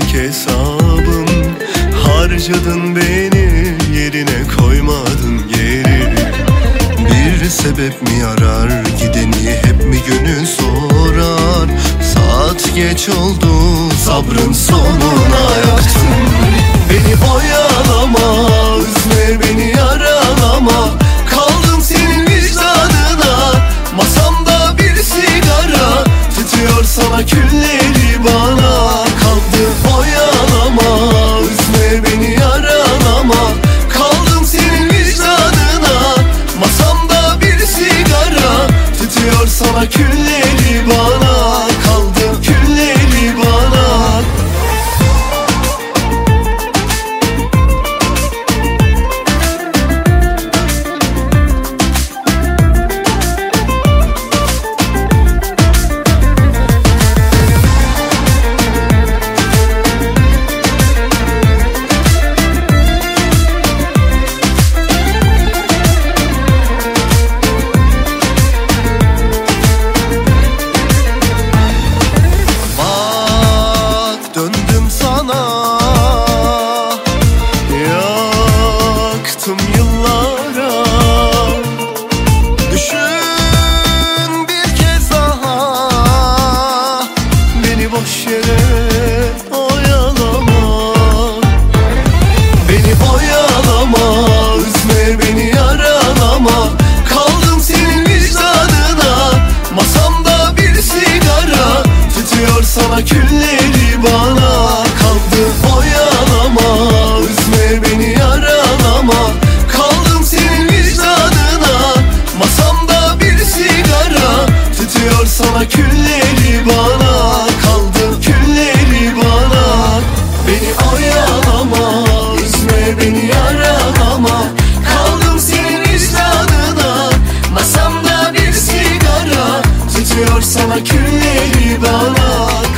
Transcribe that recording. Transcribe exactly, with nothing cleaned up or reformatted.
tek hesabım. Harcadın beni, yerine koymadın geri. Bir sebep mi arar, gideni hep mi gönül sorar? Saat geç oldu, sabrın sonuna yaktın. Beni oyalama, üzme beni yaralama. Kaldım senin vicdanına, masamda bir sigara. Tutuyor sana külleri bana. Kaldı oyalama, üzme beni yaralama. Kaldım senin vicdanına, masamda bir sigara. Tutuyor sana külleri bana. Kaldı külleri bana. Döndüm sana, yaktım yıllara. Düşün bir kez daha, beni boş yere oyalama. Beni oyalama, üzme beni yaralama. Kaldım senin vicdanına, masamda bir sigara. Tutuyor sana külleri bana. Kaldı oyalama, üzme beni yaralama. Kaldım senin vicdanına, masamda bir sigara. Tutuyor sana külleri bana. Kaldı külleri bana. Beni oyalama, üzme beni yaralama. Kaldım senin vicdanına, masamda bir sigara. Tutuyor sana külleri bana.